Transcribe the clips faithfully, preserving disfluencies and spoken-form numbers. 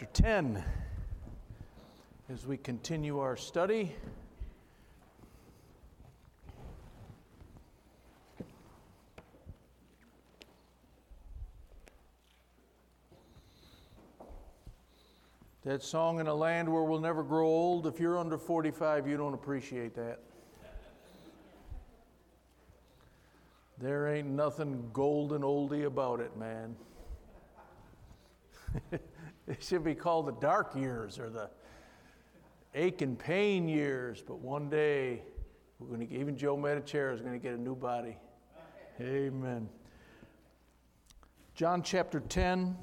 chapter ten as we continue our study. That song, "In a Land Where We'll Never Grow Old," if you're under forty-five, you don't appreciate that. There ain't nothing golden oldie about it, man. It should be called the dark years or the ache and pain years, but one day, we're going to, even Joe Medicera is going to get a new body. Amen. John chapter ten.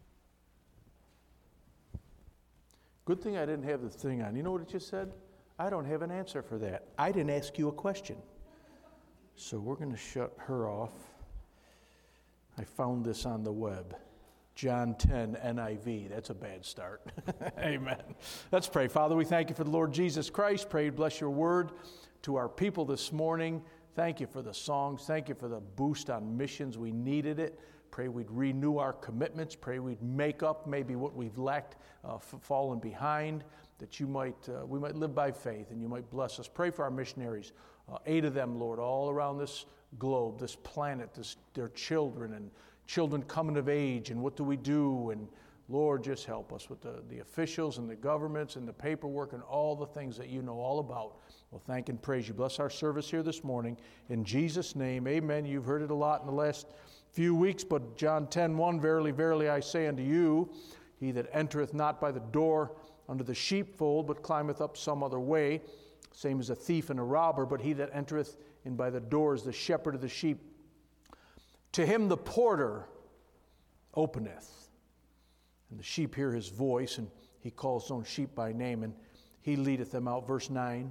Good thing I didn't have the thing on. You know what it just said? I don't have an answer for that. I didn't ask you a question. So we're going to shut her off. I found this on the web. John ten N I V. That's a bad start. Amen. Let's pray. Father, we thank you for the Lord Jesus Christ. Pray you bless your word to our people this morning. Thank you for the songs. Thank you for the boost on missions. We needed it. Pray we'd renew our commitments. Pray we'd make up maybe what we've lacked, uh, f- fallen behind, that you might, uh, we might live by faith and you might bless us. Pray for our missionaries, uh, eight of them, Lord, all around this globe, this planet, this, their children and children coming of age, and what do we do? And Lord, just help us with the, the officials and the governments and the paperwork and all the things that you know all about. Well, thank and praise you. Bless our service here this morning. In Jesus' name, amen. You've heard it a lot in the last few weeks, but John ten one, verily, verily, I say unto you, he that entereth not by the door under the sheepfold, but climbeth up some other way, same as a thief and a robber, but he that entereth in by the door is the shepherd of the sheep. To him the porter openeth, and the sheep hear his voice, and he calls his own sheep by name, and he leadeth them out. Verse nine,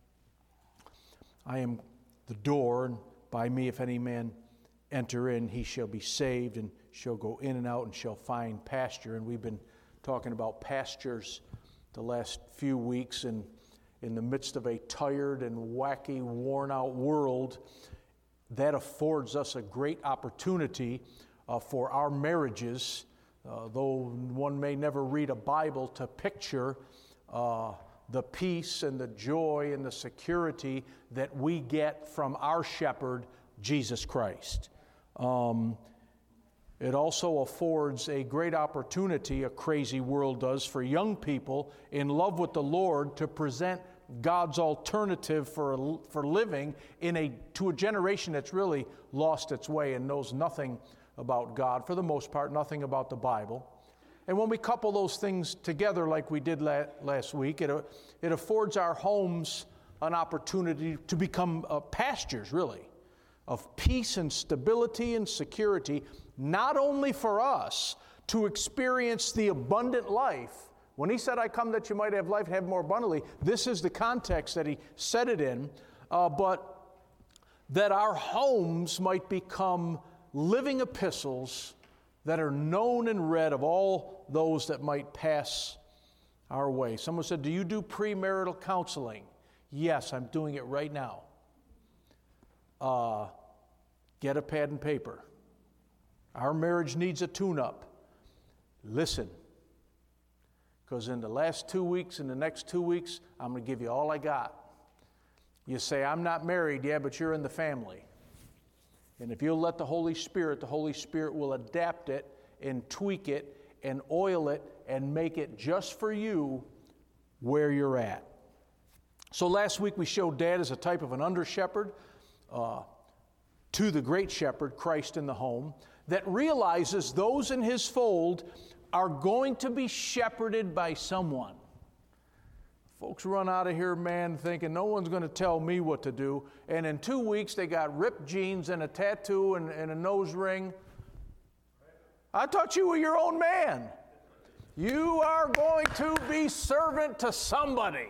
I am the door, and by me if any man enter in, he shall be saved, and shall go in and out, and shall find pasture. And we've been talking about pastures the last few weeks, and in the midst of a tired and wacky, worn-out world, that affords us a great opportunity uh, for our marriages, uh, though one may never read a Bible, to picture uh, the peace and the joy and the security that we get from our shepherd, Jesus Christ. Um, it also affords a great opportunity, a crazy world does, for young people in love with the Lord to present God's alternative for for living in a to a generation that's really lost its way and knows nothing about God, for the most part, nothing about the Bible. And when we couple those things together like we did la- last week, it, it affords our homes an opportunity to become uh, pastures, really, of peace and stability and security, not only for us to experience the abundant life. When he said, I come that you might have life, have more abundantly, this is the context that he said it in, uh, but that our homes might become living epistles that are known and read of all those that might pass our way. Someone said, do you do premarital counseling? Yes, I'm doing it right now. Uh, get a pad and paper. Our marriage needs a tune-up. Listen. Because in the last two weeks, in the next two weeks, I'm going to give you all I got. You say, I'm not married, yeah, but you're in the family. And if you'll let the Holy Spirit, the Holy Spirit will adapt it and tweak it and oil it and make it just for you where you're at. So last week we showed Dad as a type of an under-shepherd uh, to the great shepherd, Christ in the home, that realizes those in his fold are going to be shepherded by someone. Folks run out of here, man, thinking no one's going to tell me what to do. And in two weeks, they got ripped jeans and a tattoo and, and a nose ring. I thought you were your own man. You are going to be servant to somebody.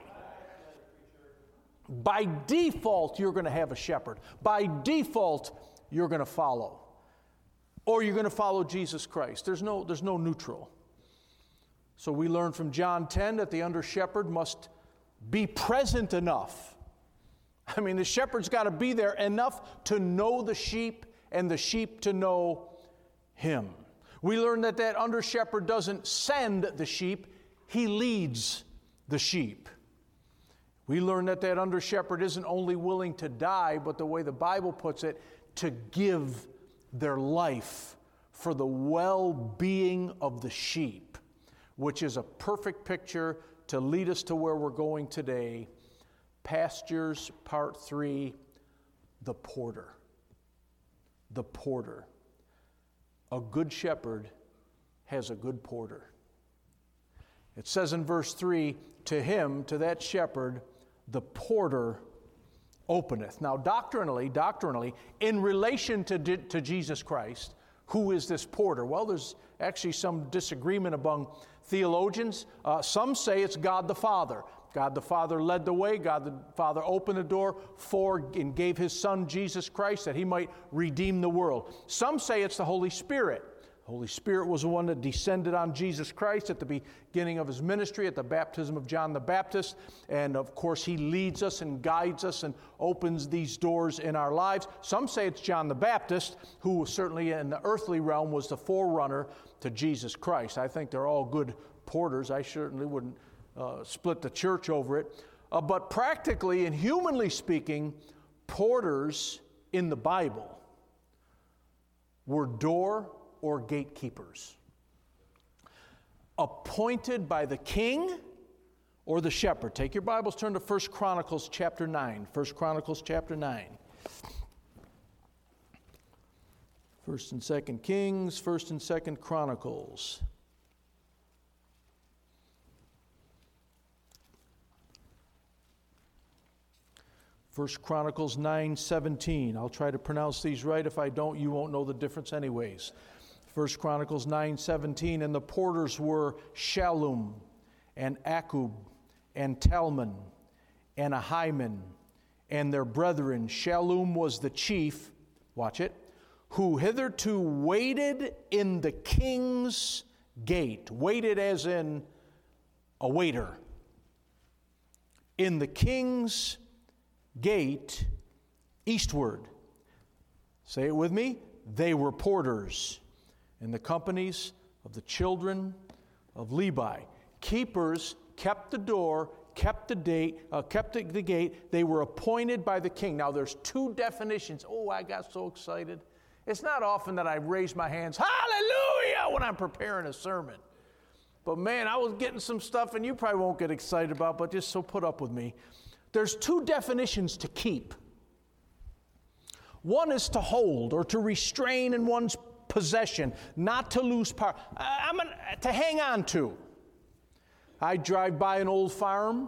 By default, you're going to have a shepherd. By default, you're going to follow. Or you're going to follow Jesus Christ. There's no, there's no neutral. So we learn from John ten that the under-shepherd must be present enough. I mean, the shepherd's got to be there enough to know the sheep and the sheep to know him. We learn that that under shepherd doesn't send the sheep, he leads the sheep. We learn that that under shepherd isn't only willing to die, but the way the Bible puts it, to give their life for the well-being of the sheep, which is a perfect picture to lead us to where we're going today. Pastures, part three, the porter. The porter. A good shepherd has a good porter. It says in verse three, to him, to that shepherd, the porter openeth. Now, doctrinally, doctrinally, in relation to, to Jesus Christ, who is this porter? Well, there's actually some disagreement among theologians. Uh, some say it's God the Father. God the Father led the way. God the Father opened the door for and gave His Son, Jesus Christ, that He might redeem the world. Some say it's the Holy Spirit. The Holy Spirit was the one that descended on Jesus Christ at the beginning of His ministry, at the baptism of John the Baptist. And, of course, He leads us and guides us and opens these doors in our lives. Some say it's John the Baptist, who certainly in the earthly realm was the forerunner to Jesus Christ. I think they're all good porters. I certainly wouldn't Uh, split the church over it. Uh, but practically and humanly speaking, porters in the Bible were door or gatekeepers, appointed by the king or the shepherd. Take your Bibles, turn to First Chronicles chapter nine. First Chronicles chapter nine. First and Second Kings, First and Second Chronicles. First Chronicles nine seventeen. I'll try to pronounce these right. If I don't, you won't know the difference anyways. First Chronicles nine seventeen. And the porters were Shallum and Akub and Talmon and Ahiman and their brethren. Shallum was the chief, watch it, who hitherto waited in the king's gate. Waited as in a waiter. In the king's gate eastward. Say it with me. They were porters in the companies of the children of Levi. Keepers kept the door, kept the date, uh, kept the, the gate. They were appointed by the king. Now there's two definitions. Oh, I got so excited. It's not often that I raise my hands, hallelujah, when I'm preparing a sermon. But man, I was getting some stuff, and you probably won't get excited about, but just so put up with me. There's two definitions to keep. One is to hold or to restrain in one's possession, not to lose power. I'm an, to hang on to. I drive by an old farm,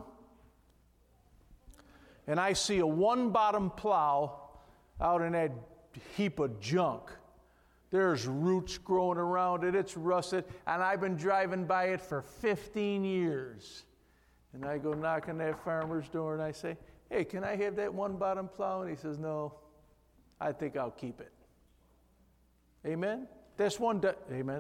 and I see a one-bottom plow out in that heap of junk. There's roots growing around it. It's rusted, and I've been driving by it for fifteen years. And I go knock on that farmer's door and I say, hey, can I have that one bottom plow? And he says, no, I think I'll keep it. Amen? That's one, de- amen.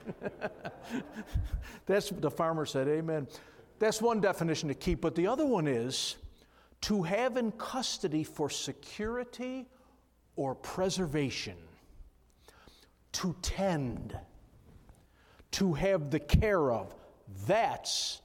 That's, the farmer said, amen. That's one definition to keep. But the other one is to have in custody for security or preservation. To tend. To have the care of. That's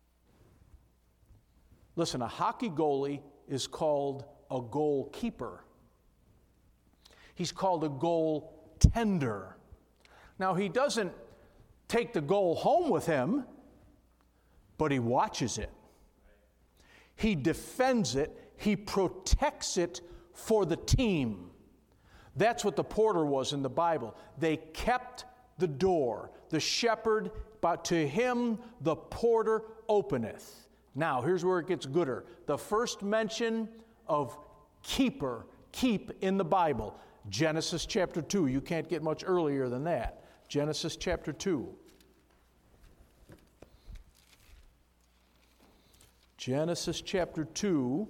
Listen, a hockey goalie is called a goalkeeper. He's called a goaltender. Now, he doesn't take the goal home with him, but he watches it. He defends it. He protects it for the team. That's what the porter was in the Bible. They kept the door. The shepherd, but to him the porter openeth. Now, here's where it gets gooder. The first mention of keeper, keep in the Bible, Genesis chapter two. You can't get much earlier than that. Genesis chapter two. Genesis chapter two,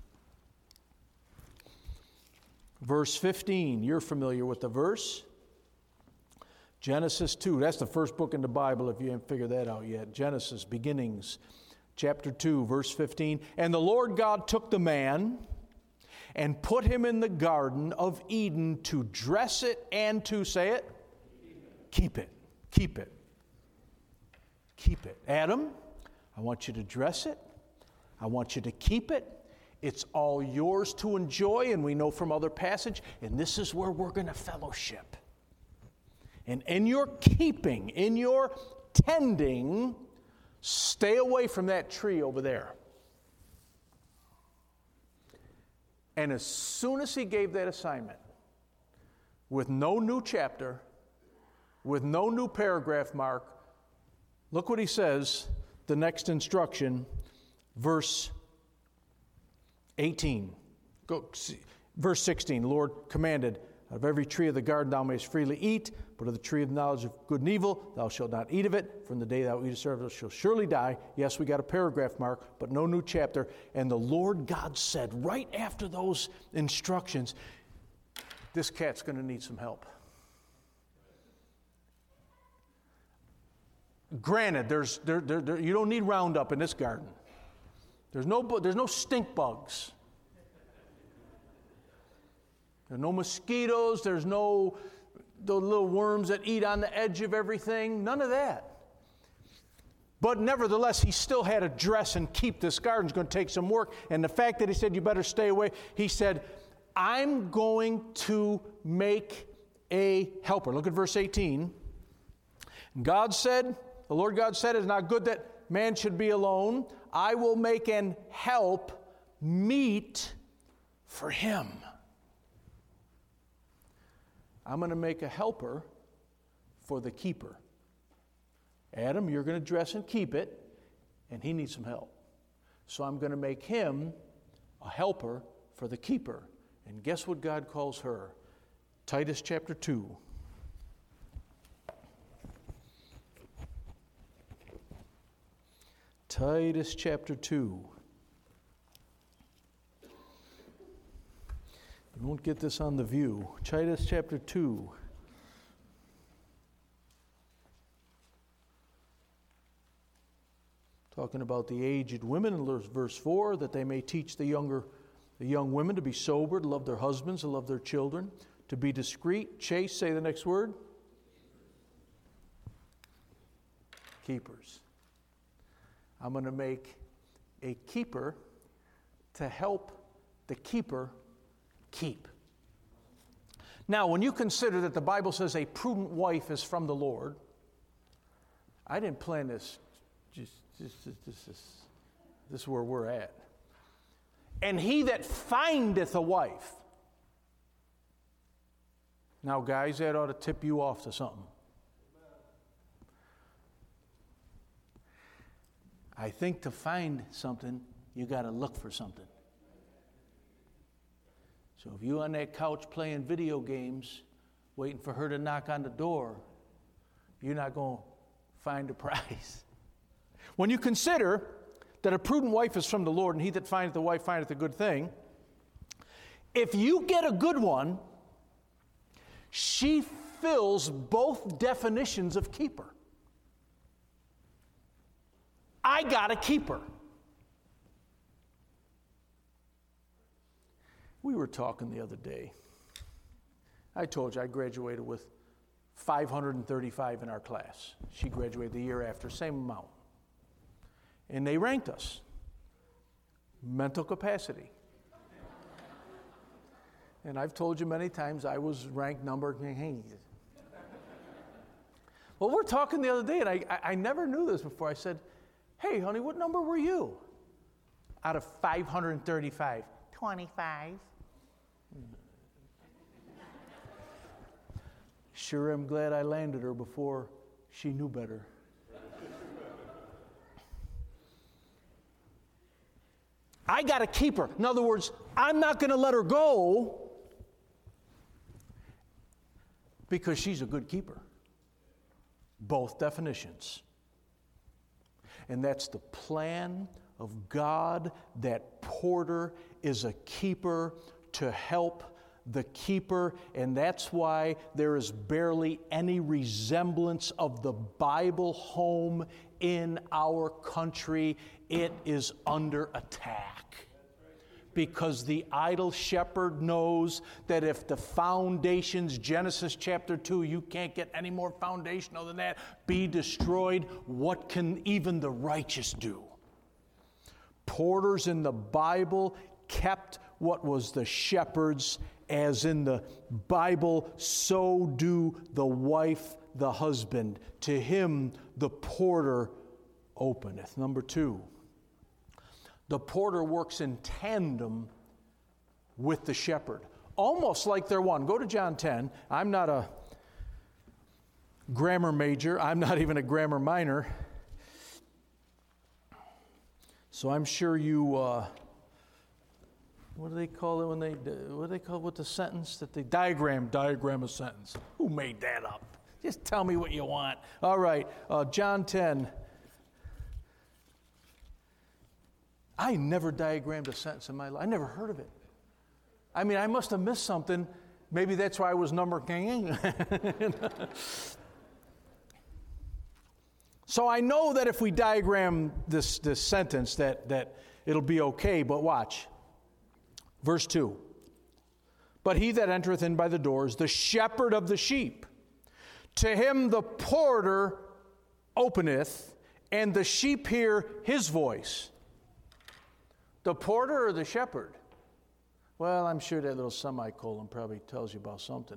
verse fifteen. You're familiar with the verse. Genesis two. That's the first book in the Bible if you haven't figured that out yet. Genesis, beginnings. Chapter two, verse fifteen. And the Lord God took the man and put him in the garden of Eden to dress it and to, say it, keep it. Keep it. Keep it. Adam, I want you to dress it. I want you to keep it. It's all yours to enjoy, and we know from other passage, and this is where we're going to fellowship. And in your keeping, in your tending, stay away from that tree over there. And as soon as he gave that assignment, with no new chapter, with no new paragraph mark, look what he says, the next instruction, verse eighteen. Go, see, verse sixteen, the Lord commanded, of every tree of the garden thou mayest freely eat, but of the tree of the knowledge of good and evil thou shalt not eat of it. From the day thou eatest thereof thou shalt surely die. Yes, we got a paragraph mark, but no new chapter. And the Lord God said, right after those instructions, this cat's going to need some help. Granted, there's there, there, there, you don't need Roundup in this garden. There's no, there's no stink bugs. There's no mosquitoes. There's no those little worms that eat on the edge of everything. None of that. But nevertheless, he still had to dress and keep this garden. It's going to take some work. And the fact that he said, you better stay away, he said, I'm going to make a helper. Look at verse eighteen. God said, the Lord God said, it's not good that man should be alone. I will make an help meet for him. I'm going to make a helper for the keeper. Adam, you're going to dress and keep it, and he needs some help. So I'm going to make him a helper for the keeper. And guess what God calls her? Titus chapter two. Titus chapter two. You won't get this on the View. Titus chapter two. Talking about the aged women in verse four, that they may teach the younger, the young women to be sober, to love their husbands, to love their children, to be discreet, chaste, say the next word. Keepers. I'm going to make a keeper to help the keeper keep. Now, when you consider that the Bible says a prudent wife is from the Lord, I didn't plan this. Just, just, just, just, just this is where we're at. And he that findeth a wife. Now, guys, that ought to tip you off to something. I think to find something, you got to look for something. So if you're on that couch playing video games, waiting for her to knock on the door, you're not going to find a prize. When you consider that a prudent wife is from the Lord, and he that findeth a wife findeth a good thing, if you get a good one, she fills both definitions of keeper. I got a keeper. We were talking the other day. I told you I graduated with five hundred thirty-five in our class. She graduated the year after, same amount. And they ranked us. Mental capacity. And I've told you many times I was ranked number. Well, we're talking the other day, and I, I, I never knew this before. I said, hey, honey, what number were you? Out of five hundred thirty-five. twenty-five. Sure, I'm glad I landed her before she knew better. I got to keep her. In other words, I'm not going to let her go because she's a good keeper. Both definitions. And that's the plan of God, that Porter is a keeper to help the keeper, and that's why there is barely any resemblance of the Bible home in our country. It is under attack because the idle shepherd knows that if the foundations, Genesis chapter two, you can't get any more foundational than that, be destroyed, what can even the righteous do? Porters in the Bible kept what was the shepherd's, as in the Bible, so do the wife, the husband. To him the porter openeth. Number two, the porter works in tandem with the shepherd, almost like they're one. Go to John ten. I'm not a grammar major. I'm not even a grammar minor. So I'm sure you, uh, what do they call it when they, what do they call it with the sentence? That they diagram, diagram a sentence. Who made that up? Just tell me what you want. All right, uh, John ten. I never diagrammed a sentence in my life. I never heard of it. I mean, I must have missed something. Maybe that's why I was number king. So I know that if we diagram this, this sentence that, that it'll be okay, but watch. Verse two. But he that entereth in by the doors, the shepherd of the sheep, to him the porter openeth, and the sheep hear his voice. The porter or the shepherd? Well, I'm sure that little semicolon probably tells you about something.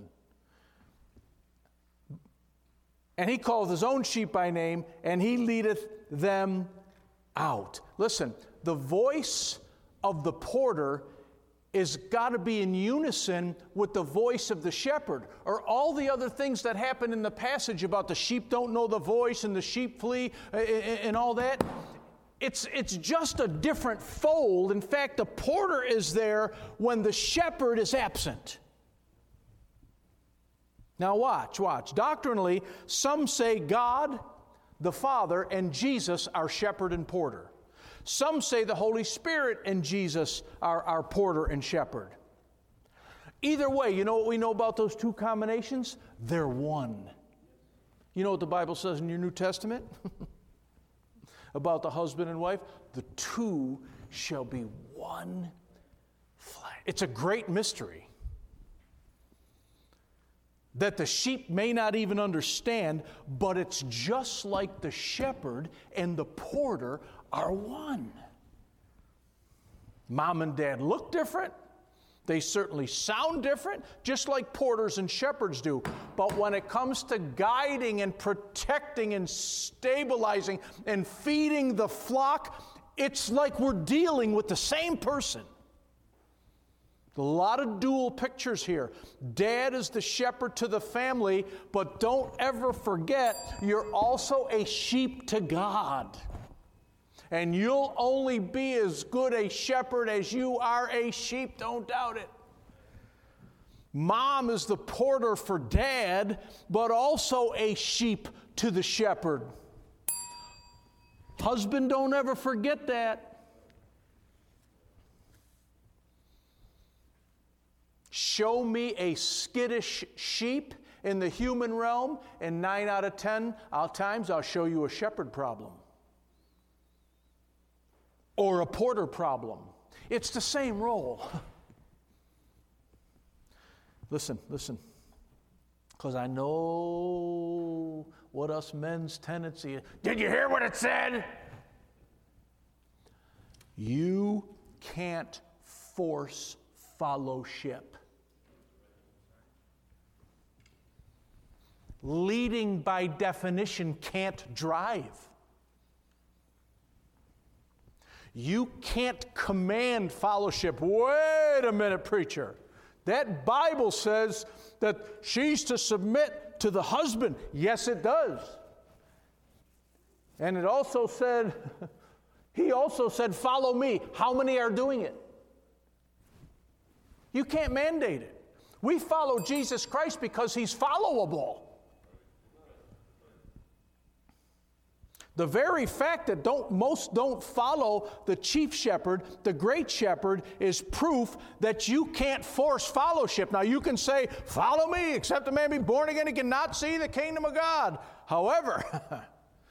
And he calleth his own sheep by name, and he leadeth them out. Listen, the voice of the porter is got to be in unison with the voice of the shepherd, or all the other things that happen in the passage about the sheep don't know the voice and the sheep flee and all that. It's, it's just a different fold. In fact, the porter is there when the shepherd is absent. Now watch, watch. Doctrinally, some say God, the Father, and Jesus are shepherd and porter. Some say the Holy Spirit and Jesus are our porter and shepherd. Either way, you know what we know about those two combinations? They're one. You know what the Bible says in your New Testament? About the husband and wife? The two shall be one flesh. It's a great mystery that the sheep may not even understand, but it's just like the shepherd and the porter are one. Mom and dad look different. They certainly sound different, just like porters and shepherds do. But when it comes to guiding and protecting and stabilizing and feeding the flock, it's like we're dealing with the same person. A lot of dual pictures here. Dad is the shepherd to the family, but don't ever forget you're also a sheep to God. And you'll only be as good a shepherd as you are a sheep, don't doubt it. Mom is the porter for dad, but also a sheep to the shepherd. Husband, don't ever forget that. Show me a skittish sheep in the human realm, and nine out of ten times I'll show you a shepherd problem. Or a porter problem. It's the same role. Listen, listen. Because I know what us men's tendency is. Did you hear what it said? You can't force fellowship. Leading by definition can't drive. You can't command fellowship. Wait a minute, preacher. That Bible says that she's to submit to the husband. Yes, it does. And it also said, he also said, follow me. How many are doing it? You can't mandate it. We follow Jesus Christ because he's followable. The very fact that don't, most don't follow the chief shepherd, the great shepherd, is proof that you can't force fellowship. Now you can say, follow me, except a man be born again, he cannot see the kingdom of God. However,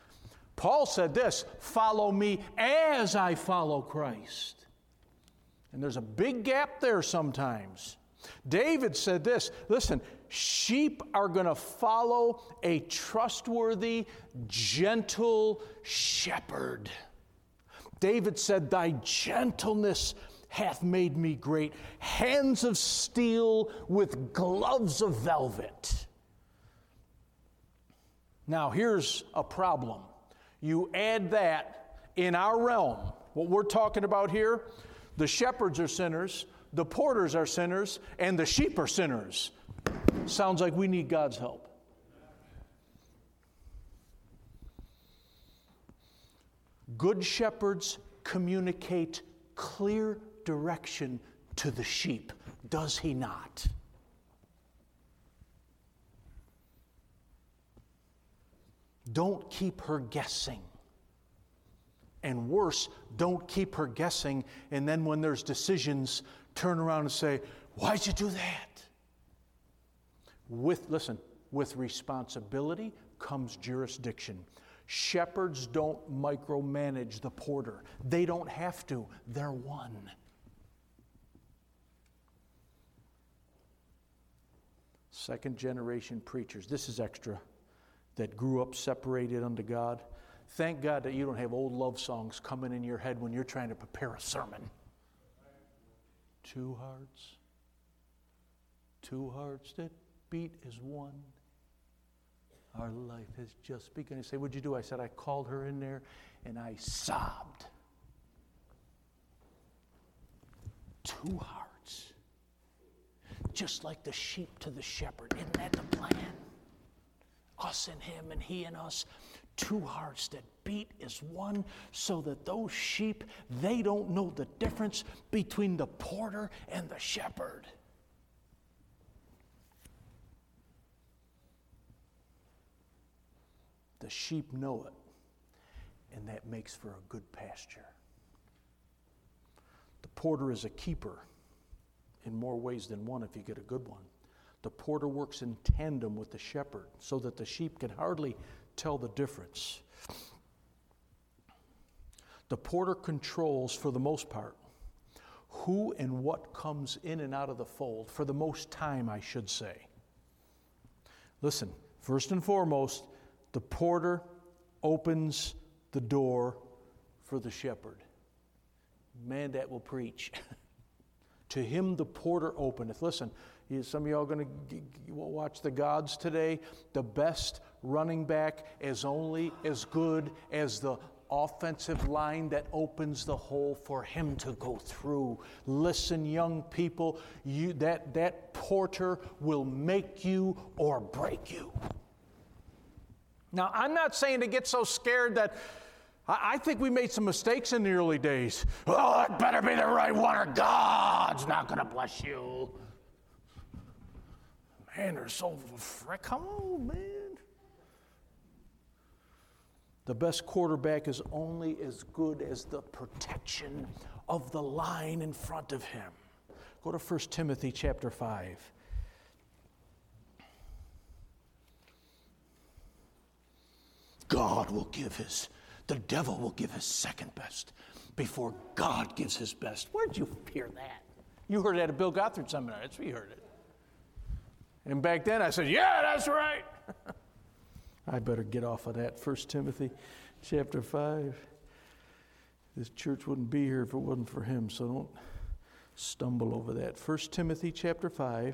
Paul said this, follow me as I follow Christ. And there's a big gap there sometimes. David said this, listen, sheep are going to follow a trustworthy, gentle shepherd. David said, thy gentleness hath made me great, hands of steel with gloves of velvet. Now here's a problem. You add that in our realm, what we're talking about here, the shepherds are sinners, the porters are sinners, and the sheep are sinners. Sounds like we need God's help. Good shepherds communicate clear direction to the sheep, does he not? Don't keep her guessing. And worse, don't keep her guessing, and then when there's decisions, turn around and say, why'd you do that? With, listen, with responsibility comes jurisdiction. Shepherds don't micromanage the porter. They don't have to. They're one. Second generation preachers, this is extra, that grew up separated unto God. Thank God that you don't have old love songs coming in your head when you're trying to prepare a sermon. Two hearts, two hearts that beat as one. Our life has just begun. You say, what'd you do? I said, I called her in there and I sobbed. Two hearts. Just like the sheep to the shepherd. Isn't that the plan? Us and him and he and us. Two hearts that beat as one, so that those sheep, they don't know the difference between the porter and the shepherd. The sheep know it, and that makes for a good pasture. The porter is a keeper in more ways than one if you get a good one. The porter works in tandem with the shepherd so that the sheep can hardly tell the difference. The porter controls, for the most part, who and what comes in and out of the fold, for the most time, I should say. Listen, first and foremost, the porter opens the door for the shepherd. Man, that will preach. To him the porter openeth. Listen, some of y'all going to watch the gods today. The best running back is only as good as the offensive line that opens the hole for him to go through. Listen, young people, you, that, that porter will make you or break you. Now, I'm not saying to get so scared that I, I think we made some mistakes in the early days. Oh, it better be the right one or God's not going to bless you. Man, they're so frick. Come on, man. The best quarterback is only as good as the protection of the line in front of him. Go to First Timothy chapter five. God will give his, the devil will give his second best before God gives his best. Where'd you hear that? You heard it at a Bill Gothard seminar. That's where you heard it. And back then I said, yeah, that's right. I better get off of that. First Timothy chapter five. This church wouldn't be here if it wasn't for him, so don't stumble over that. First Timothy chapter five,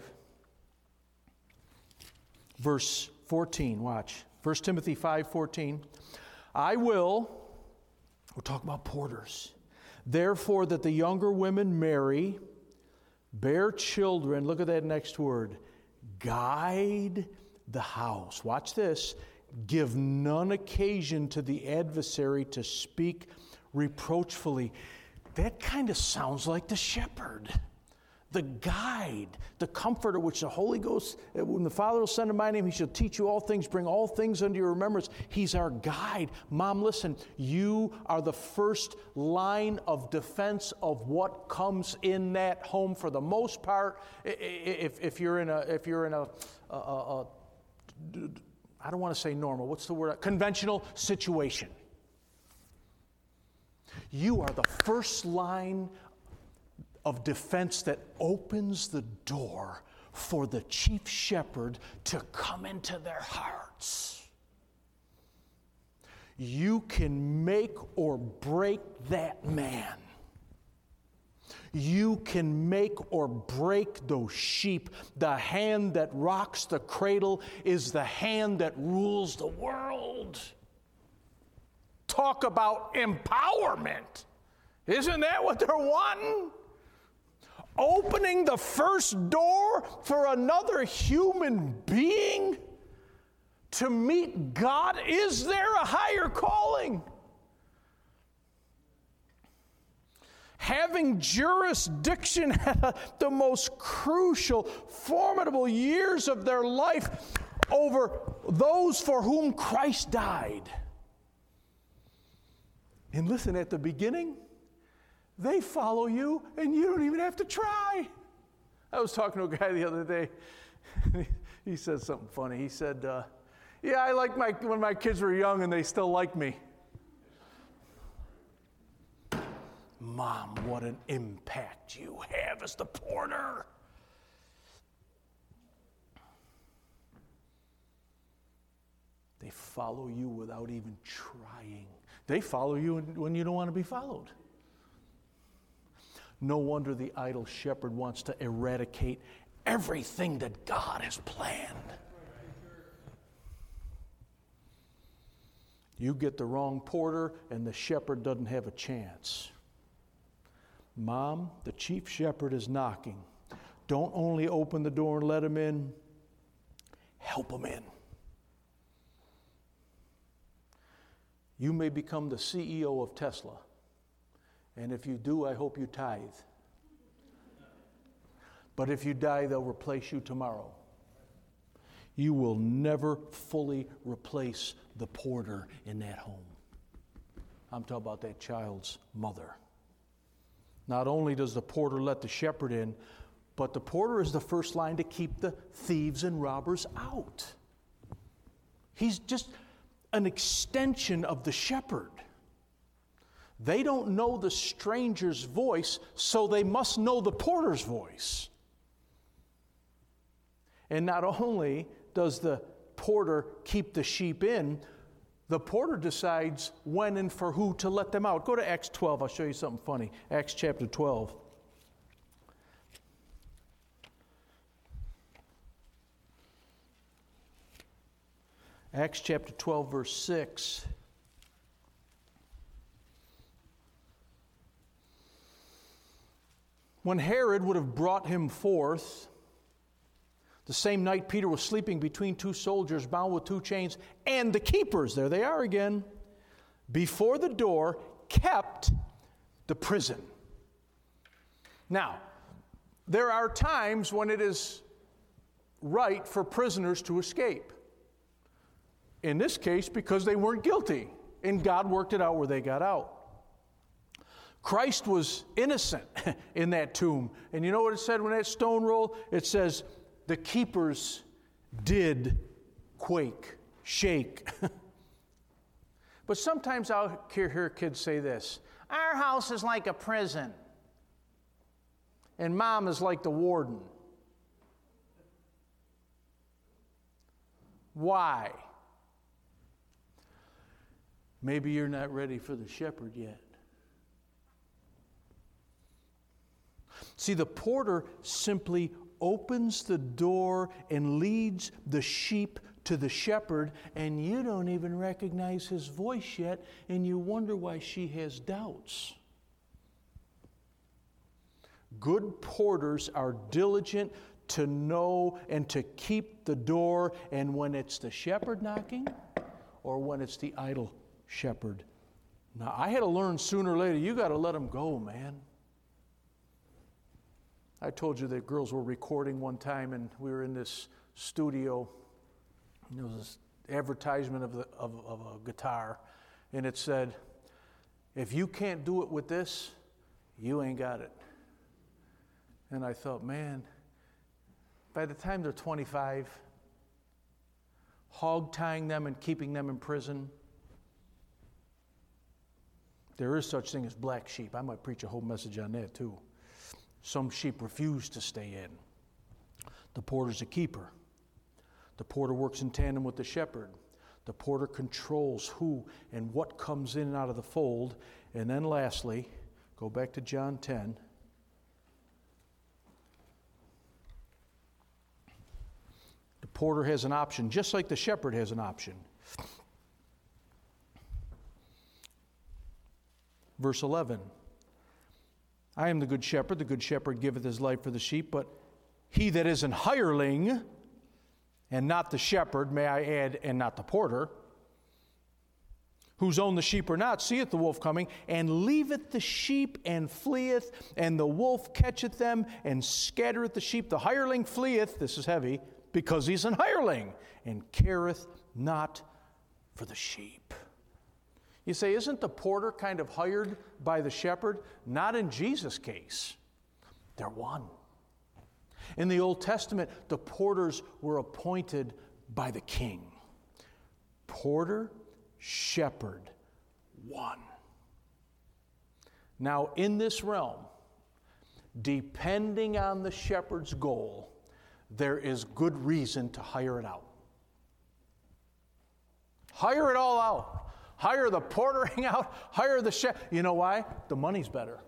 verse fourteen. Watch. First Timothy five fourteen. I will, we're talking about porters, therefore that the younger women marry, bear children, look at that next word, guide the house. Watch this. Give none occasion to the adversary to speak reproachfully. That kind of sounds like the shepherd, the guide, the comforter, which the Holy Ghost, when the Father will send in my name, he shall teach you all things, bring all things unto your remembrance. He's our guide. Mom, listen, you are the first line of defense of what comes in that home for the most part. If, if you're in a, if you're in a, a, a, a I don't want to say normal, what's the word? Conventional situation. You are the first line of defense that opens the door for the chief shepherd to come into their hearts. You can make or break that man. You can make or break those sheep. The hand that rocks the cradle is the hand that rules the world. Talk about empowerment. Isn't that what they're wanting? Opening the first door for another human being to meet God. Is there a higher calling? Having jurisdiction at the most crucial, formidable years of their life over those for whom Christ died. And listen, at the beginning, they follow you and you don't even have to try. I was talking to a guy the other day. He said something funny. He said, uh, yeah, I like my when my kids were young and they still like me. Mom, what an impact you have as the porter. They follow you without even trying. They follow you when you don't want to be followed. No wonder the idle shepherd wants to eradicate everything that God has planned. You get the wrong porter and the shepherd doesn't have a chance. Mom, the chief shepherd is knocking. Don't only open the door and let him in, help him in. You may become the C E O of Tesla. And if you do, I hope you tithe. But if you die, they'll replace you tomorrow. You will never fully replace the porter in that home. I'm talking about that child's mother. Not only does the porter let the shepherd in, but the porter is the first line to keep the thieves and robbers out. He's just an extension of the shepherd. They don't know the stranger's voice, so they must know the porter's voice. And not only does the porter keep the sheep in, the porter decides when and for who to let them out. Go to Acts twelve. I'll show you something funny. Acts chapter twelve. Acts chapter twelve, verse six. When Herod would have brought him forth, the same night Peter was sleeping between two soldiers bound with two chains, and the keepers, there they are again, before the door kept the prison. Now, there are times when it is right for prisoners to escape. In this case, because they weren't guilty, and God worked it out where they got out. Christ was innocent in that tomb. And you know what it said when that stone rolled? It says, the keepers did quake, shake. But sometimes I'll hear kids say this, our house is like a prison, and mom is like the warden. Why? Maybe you're not ready for the shepherd yet. See, the porter simply opens the door and leads the sheep to the shepherd, and you don't even recognize his voice yet, and you wonder why she has doubts. Good porters are diligent to know and to keep the door, and when it's the shepherd knocking or when it's the idle shepherd. Now, I had to learn sooner or later, you got to let them go, man. I told you that girls were recording one time, and we were in this studio. And there was this advertisement of, the, of, of a guitar, and it said, if you can't do it with this, you ain't got it. And I thought, man, by the time they're twenty-five, hog-tying them and keeping them in prison, there is such thing as black sheep. I might preach a whole message on that too. Some sheep refuse to stay in. The porter's a keeper. The porter works in tandem with the shepherd. The porter controls who and what comes in and out of the fold. And then lastly, go back to John ten. The porter has an option, just like the shepherd has an option. Verse eleven. I am the good shepherd. The good shepherd giveth his life for the sheep. But he that is an hireling, and not the shepherd, may I add, and not the porter, whose own the sheep are not, seeth the wolf coming, and leaveth the sheep, and fleeth, and the wolf catcheth them, and scattereth the sheep. The hireling fleeth, this is heavy, because he's an hireling, and careth not for the sheep. You say, isn't the porter kind of hired by the shepherd? Not in Jesus' case. They're one. In the Old Testament, the porters were appointed by the king. Porter, shepherd, one. Now, in this realm, depending on the shepherd's goal, there is good reason to hire it out. Hire it all out. Hire the portering out. Hire the shepherd. You know why? The money's better.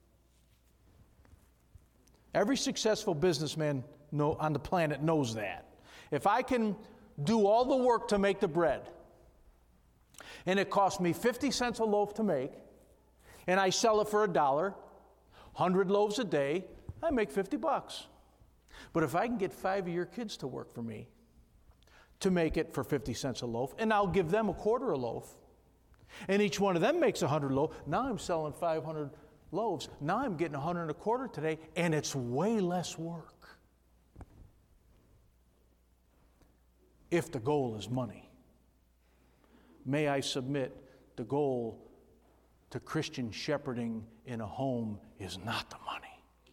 Every successful businessman know, on the planet knows that. If I can do all the work to make the bread, and it costs me fifty cents a loaf to make, and I sell it for a dollar, one hundred loaves a day, I make fifty bucks. But if I can get five of your kids to work for me to make it for fifty cents a loaf, and I'll give them a quarter a loaf, and each one of them makes one hundred loaves, now I'm selling five hundred loaves. Now I'm getting one hundred and a quarter today, and it's way less work. If the goal is money. May I submit, the goal to Christian shepherding in a home is not the money.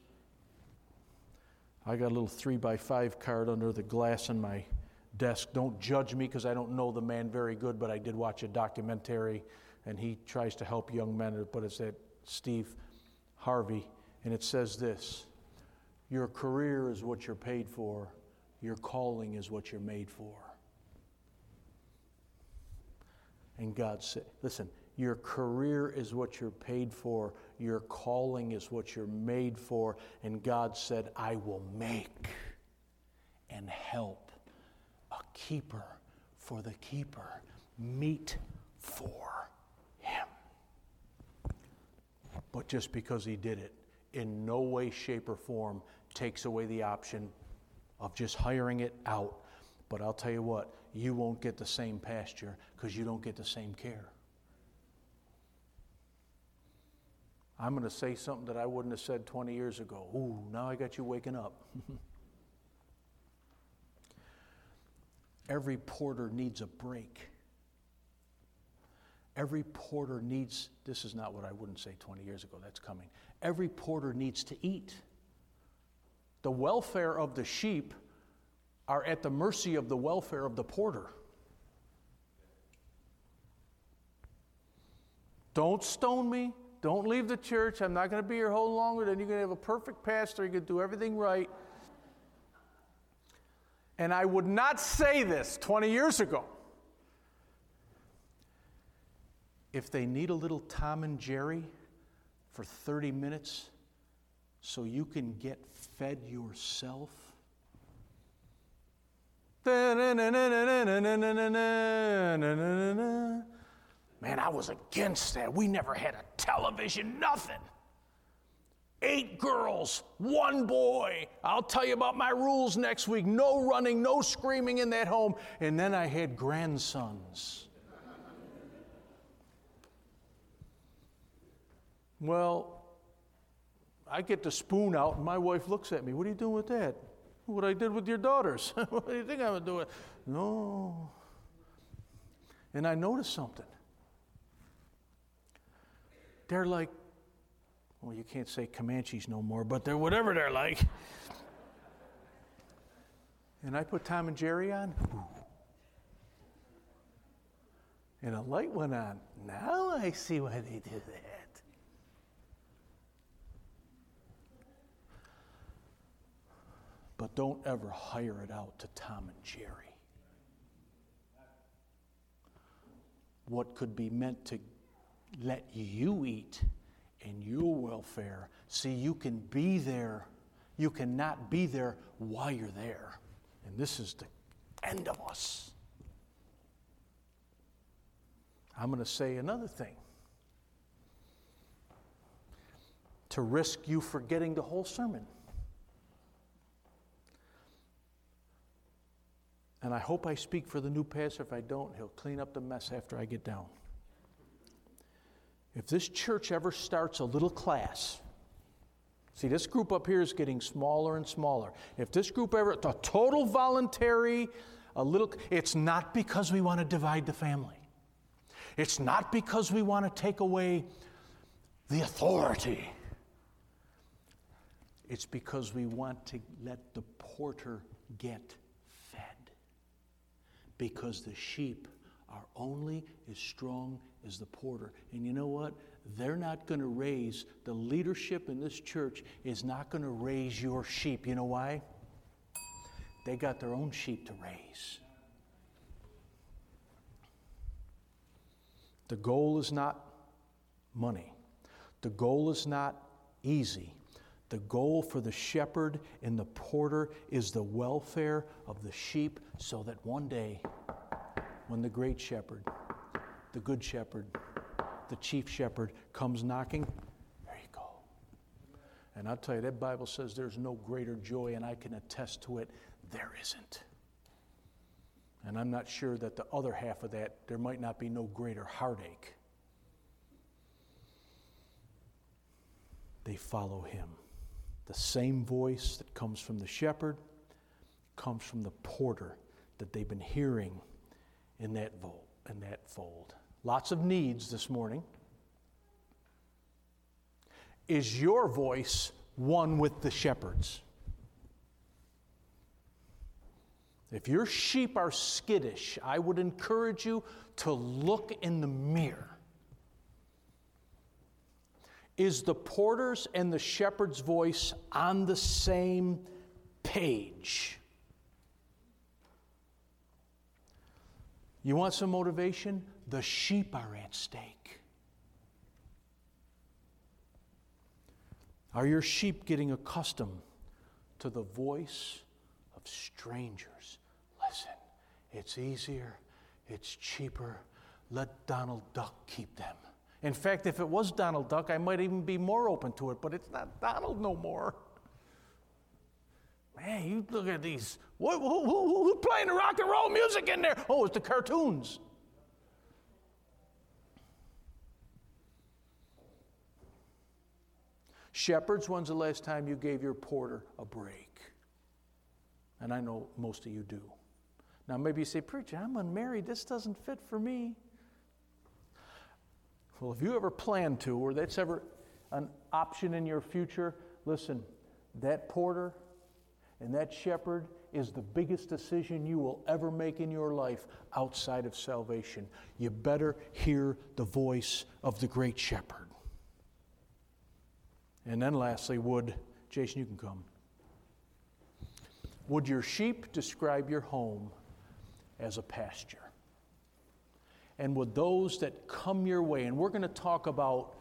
I got a little three by five card under the glass in my desk. Don't judge me because I don't know the man very good, but I did watch a documentary, and he tries to help young men, but it's that Steve Harvey, and it says this: your career is what you're paid for, your calling is what you're made for. And God said, listen, your career is what you're paid for, your calling is what you're made for, and God said, I will make and help a keeper for the keeper, meet for him. But just because he did it, in no way, shape, or form takes away the option of just hiring it out. But I'll tell you what, you won't get the same pasture because you don't get the same care. I'm going to say something that I wouldn't have said twenty years ago. Ooh, now I got you waking up. Every porter needs a break. Every porter needs, this is not what I wouldn't say twenty years ago, that's coming. Every porter needs to eat. The welfare of the sheep are at the mercy of the welfare of the porter. Don't stone me. Don't leave the church. I'm not going to be here whole longer. Then you're going to have a perfect pastor. You're going to do everything right. And I would not say this twenty years ago. If they need a little Tom and Jerry for thirty minutes so you can get fed yourself, man, I was against that. We never had a television, nothing. Eight girls, one boy. I'll tell you about my rules next week. No running, no screaming in that home. And then I had grandsons. Well, I get the spoon out, and my wife looks at me. What are you doing with that? What I did with your daughters. What do you think I'm doing? No. And I noticed something. They're like, well, you can't say Comanches no more, but they're whatever they're like. And I put Tom and Jerry on. Ooh. And a light went on. Now I see why they did that. but don't ever hire it out to Tom and Jerry. What could be meant to let you eat in your welfare. See, you can be there. You cannot be there while you're there. And this is the end of us. I'm going to say another thing. To risk you forgetting the whole sermon. And I hope I speak for the new pastor. If I don't, he'll clean up the mess after I get down. If this church ever starts a little class, see, this group up here is getting smaller and smaller. If this group ever, a total voluntary, a little, it's not because we want to divide the family. It's not because we want to take away the authority. It's because we want to let the porter get fed. Because the sheep are only as strong as the porter. And you know what? They're not going to raise, the leadership in this church is not going to raise your sheep. You know why? They got their own sheep to raise. The goal is not money. The goal is not easy. The goal for the shepherd and the porter is the welfare of the sheep, so that one day, when the great shepherd, the good shepherd, the chief shepherd comes knocking, there you go. And I'll tell you, that Bible says there's no greater joy, and I can attest to it, there isn't. And I'm not sure that the other half of that, there might not be no greater heartache. They follow him. The same voice that comes from the shepherd comes from the porter that they've been hearing in that fold. In that fold. Lots of needs this morning. Is your voice one with the shepherd's? If your sheep are skittish, I would encourage you to look in the mirror. Is the porter's and the shepherd's voice on the same page? You want some motivation? The sheep are at stake. Are your sheep getting accustomed to the voice of strangers? Listen, it's easier, it's cheaper. Let Donald Duck keep them. In fact, if it was Donald Duck, I might even be more open to it, but it's not Donald no more. Man, you look at these. Who, who, who, who's playing the rock and roll music in there? Oh, it's the cartoons. Shepherds, when's the last time you gave your porter a break? And I know most of you do. Now, maybe you say, preacher, I'm unmarried. This doesn't fit for me. Well, if you ever plan to, or that's ever an option in your future, listen, that porter and that shepherd is the biggest decision you will ever make in your life outside of salvation. You better hear the voice of the great shepherd. And then lastly, would, Jason, you can come. Would your sheep describe your home as a pasture? And would those that come your way, and we're going to talk about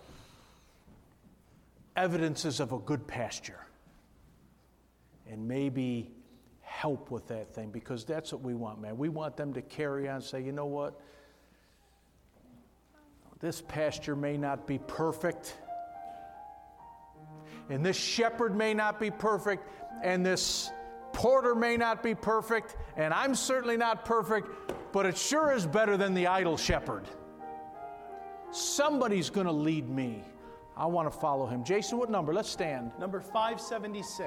evidences of a good pasture, and maybe help with that thing, because that's what we want, man. We want them to carry on and say, you know what? This pasture may not be perfect, and this shepherd may not be perfect, and this porter may not be perfect, and I'm certainly not perfect, but it sure is better than the idle shepherd. Somebody's going to lead me. I want to follow him. Jason, what number? Let's stand. Number five seventy-six.